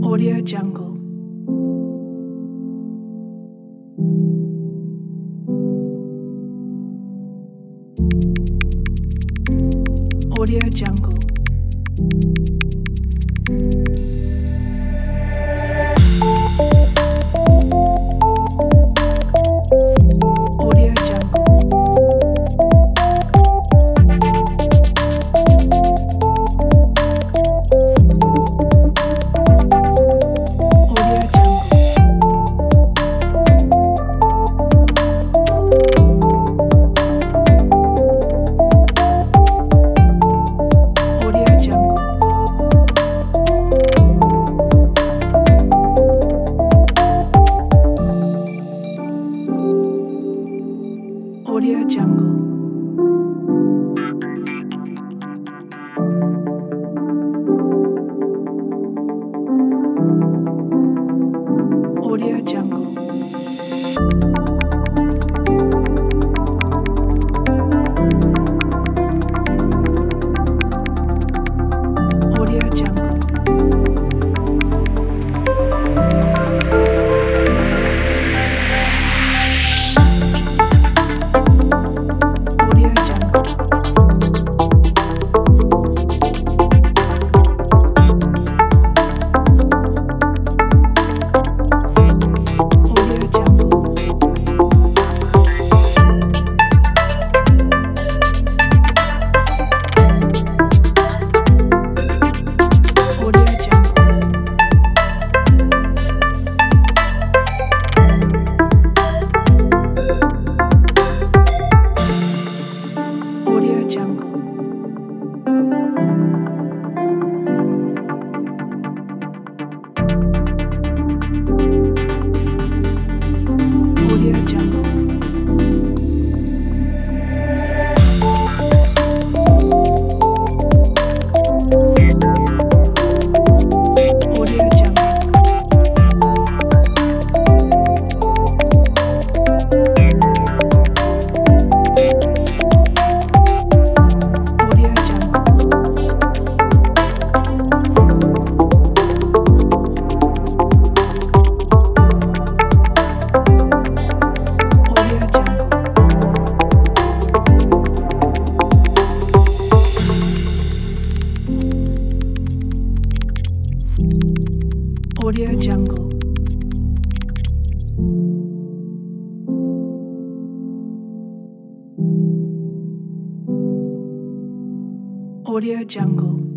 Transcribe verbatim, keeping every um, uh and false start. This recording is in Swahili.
Audio Jungle. Audio Jungle. Audio Jungle. Audio Jungle. Audio Jungle. Audio Jungle. Audio Jungle. Audio Jungle. Audio Jungle. Audio Jungle. Audio Jungle. Audio Jungle. Audio Jungle. Audio Jungle. Audio Jungle. Audio Jungle. Audio Jungle.